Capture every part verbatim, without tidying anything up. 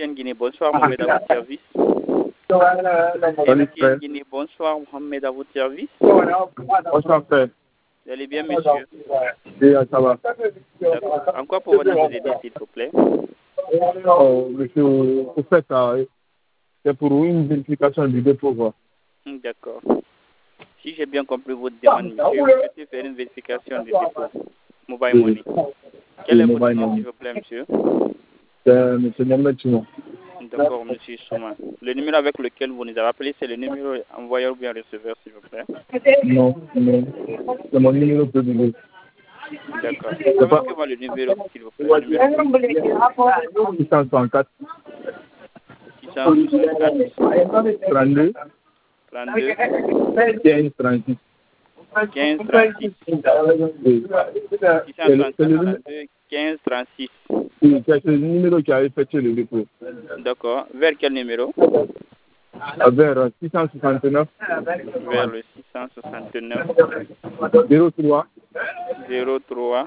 M T N Guinée, bonsoir, Mohamed à votre service. Salut, M T N frère. Guinée, bonsoir, Mohamed à votre service. Bonsoir, frère. Vous allez bien, monsieur? Oui, ça va. D'accord. En quoi pouvons-nous vous aider, s'il vous plaît? Oh, monsieur, au fait, euh, c'est pour une vérification du dépôt, quoi. Hmm, d'accord. Si j'ai bien compris votre demande, monsieur, vous souhaitez faire une vérification du dépôt Mobile Money. Quel Oui, est votre Mobile nom, Money. s'il vous plaît, monsieur? C'est monsieur Mohamed Souma. D'accord, monsieur Souma. Le numéro avec lequel vous nous avez appelé, c'est le numéro envoyeur ou bien receveur, s'il vous plaît? Non, non. C'est mon numéro privé. D'accord. C'est pas Pouvez-vous voir le numéro, s'il vous plaît? Le numéro six cent soixante-quatre, six cent soixante-quatre, trente-deux, trente-deux, quinze, trente-six. quinze, trente-six. Oui. six cent C'est le, c'est soixante-quatre, le, trente-deux, quinze, trente-six. oui, c'est le numéro qui a effectué le dépôt. D'accord. Vers quel numéro? Vers six cent soixante-neuf, Vers le six cent soixante-neuf, zéro trois, zéro trois,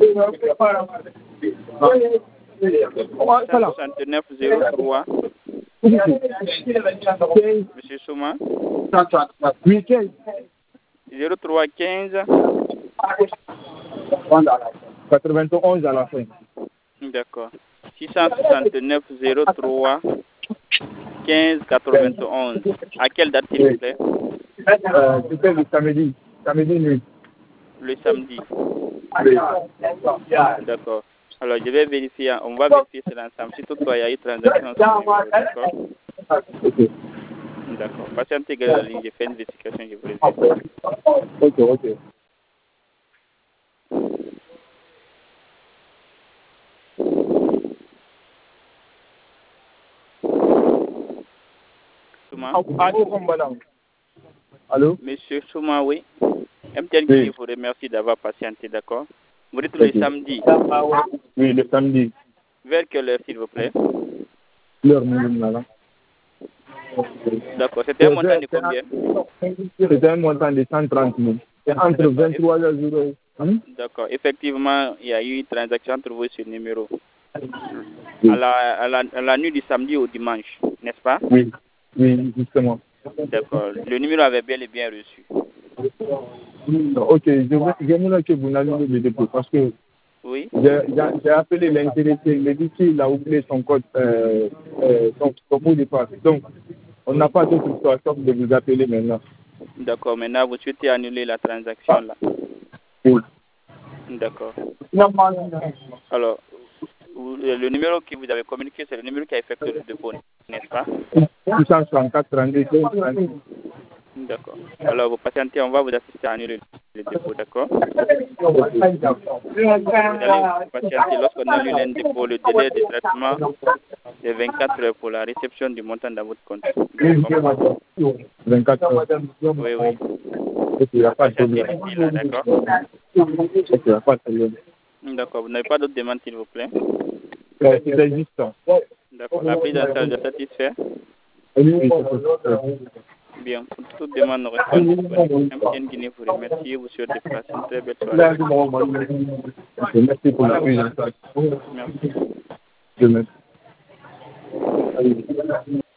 voilà. soixante-neuf, zéro trois. Monsieur Souma? Oui, quinze. zéro trois, quinze. quatre-vingt-onze à la fin. D'accord. six cent soixante-neuf, zéro trois, quinze, quatre-vingt-onze. À quelle date, s'il vous plaît? Euh, C'était le samedi. Samedi nuit. Le samedi. Oui. D'accord. Alors, je vais vérifier, on va vérifier cela ensemble. Si toutefois il y a eu transaction sur le numéro, d'accord? Ok. D'accord. Patientez la ligne, j'ai fait une vérification, je vous reviens. Ok, ok. Souma? Allô? Monsieur Souma, oui. M T N Oui. Guinée vous remercie d'avoir patienté, d'accord? Vous dites Ok. le samedi. Oui, le samedi. Vers quelle heure, s'il vous plaît? L'heure minimum, là. D'accord. C'était un montant de combien? C'était un montant de cent trente mille. C'est entre vingt-trois heures zéro. Hein? D'accord. Effectivement, il y a eu une transaction entre vous et ce numéro. Oui. À la, à, la, à la nuit du samedi au dimanche, n'est-ce pas? Oui. Oui, justement. D'accord. Le numéro avait bel et bien reçu. Ok, je veux j'aimerais que vous annulez le dépôt parce que Oui? j'ai j'ai- j'ai appelé l'intéressé, il m'a dit qu'il a oublié son code, euh, euh, son, son mot de passe. Donc, on n'a pas d'autre histoire sauf de vous appeler maintenant. D'accord. Maintenant, vous souhaitez annuler la transaction là. Oui. D'accord. Alors, vous- le numéro que vous avez communiqué, c'est le numéro qui a effectué le dépôt, n'est-ce pas? six cent soixante-quatre, trente-deux, trente-six. D'accord. Alors, vous patientez, on va vous assister à annuler le dépôt, d'accord? Vous allez patienter lorsqu'on annule un dépôt, le délai de traitement est vingt-quatre heures pour la réception du montant dans votre compte. Vous avez compris? vingt-quatre heures. Oui, oui. Ok, il n'y a pas de Patientez problème. d'ici là, d'accord? Ok, il n'y a pas de problème. D'accord. Vous n'avez pas d'autres demandes, s'il vous plaît? Euh, C'était juste ça. D'accord. La prise en charge est satisfaite? Oui, oui, c'est ça. Bien. Pour toute demande restons disponibles. M T N Guinée vous remercie. Vous souhaite de passer une très belle soirée. Ok, merci pour la prise en charge. Merci. Je merci.